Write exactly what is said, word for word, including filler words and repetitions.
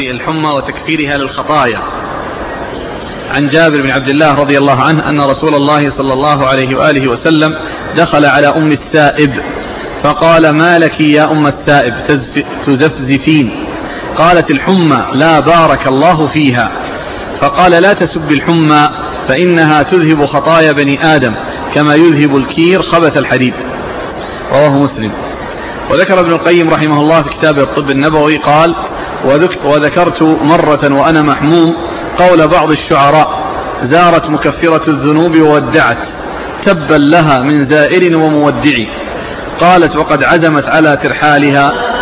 الحمى وتكفيرها للخطايا. عن جابر بن عبد الله رضي الله عنه أن رسول الله صلى الله عليه وآله وسلم دخل على أم السائب فقال: ما لك يا أم السائب تزفزفين؟ قالت: الحمى، لا بارك الله فيها. فقال: لا تسب الحمى فإنها تذهب خطايا بني آدم كما يذهب الكير خبث الحديد. رواه مسلم. وذكر ابن القيم رحمه الله في كتابه الطب النبوي قال: وذكرت مرة وأنا محموم قول بعض الشعراء: زارت مكفرة الذنوب وودعت، تبا لها من زائر ومودع. قالت: وقد عزمت على ترحالها